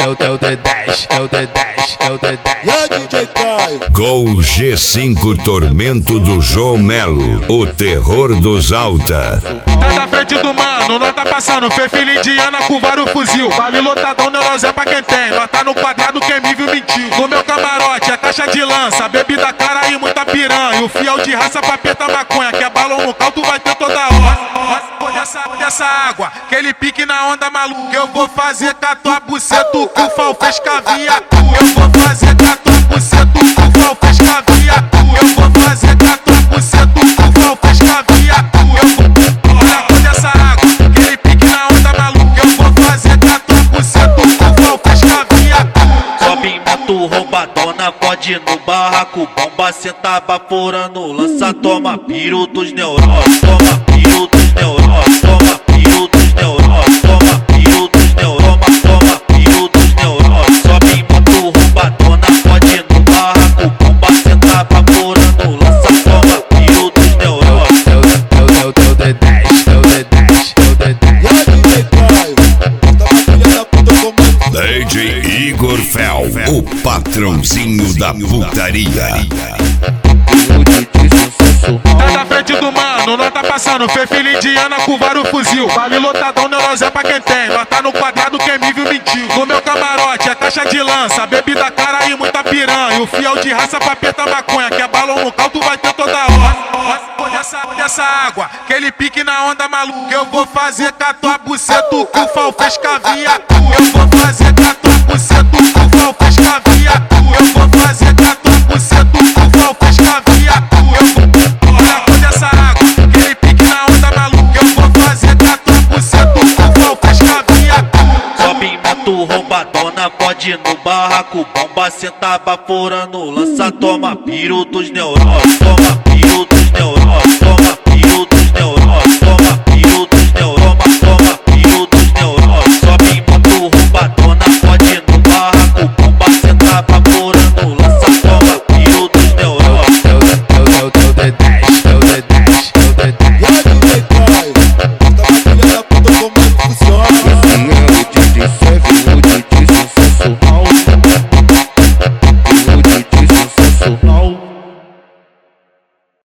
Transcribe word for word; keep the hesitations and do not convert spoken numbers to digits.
o D dez, é o D dez, é o D dez. E a D J Caio? Gol G cinco Tormento do João Melo, o terror dos alta. Tá na frente do mano, nós tá passando, fê filho indiana com vários fuzil. Vale lotadão, neurose pra quem tem. Nós tá no quadrado, quem me viu mentiu. No meu camarote é caixa de lança, bebida cara e muita piranha. O fiel de raça pra peta maconha, que é balão no caldo vai ter toda hora. Dessa, dessa água, aquele pique na onda maluca. Eu vou fazer com a tua buceta, com o fal fez cavia. Eu vou fazer com a tua buceta, com o fal fez cavia. Eu vou fazer com a tua buceta, com o fal fez cavia. Eu vou, olha dessa água, aquele pique na onda maluca. Eu vou fazer com a tua buceta, com o fal fez cavia. Sobe moto roubadona, pode ir no barraco. Bomba senta baforando, lança, toma piro dos neuróticos. Toma piro dos neuróticos, toma piro dos neuróticos. Toma piro dos neuróticos, toma piro dos neuróticos. Sobe moto roubadona, pode ir no barraco. Bomba senta baforando, lança, toma piro dos neuróticos. É o D dez, é o D dez, é o D dez. E a D J Caio? Tá filha da puta como D J Igor Fel, o patrãozinho da putaria. Tá na frente do mano, nós tá passando, fê filho indiana com vários fuzil. Vale lotadão, neurose pra quem tem. Nós tá no quadrado, quem me viu mentiu. No meu camarote é caixa de lança, bebida cara e muita piranha. O fiel de raça pra peta maconha, que é balão no caldo vai ter toda hora. Dessa, dessa água, aquele pique na onda maluca. Eu vou fazer com a tua buceta, com o fal fez cavia. Eu vou fazer com a tua buceta, com o fal fez cavia. Eu vou fazer com a tua buceta, com o fal fez cavia. Eu vou, olha dessa água, aquele pique na onda maluca. Eu vou fazer com a tua buceta, com o fal fez cavia. Sobe moto roubadona, pode ir no barraco. Bomba senta baforando, lança, toma piro dos neuróticos. Toma piro dos neuróticos.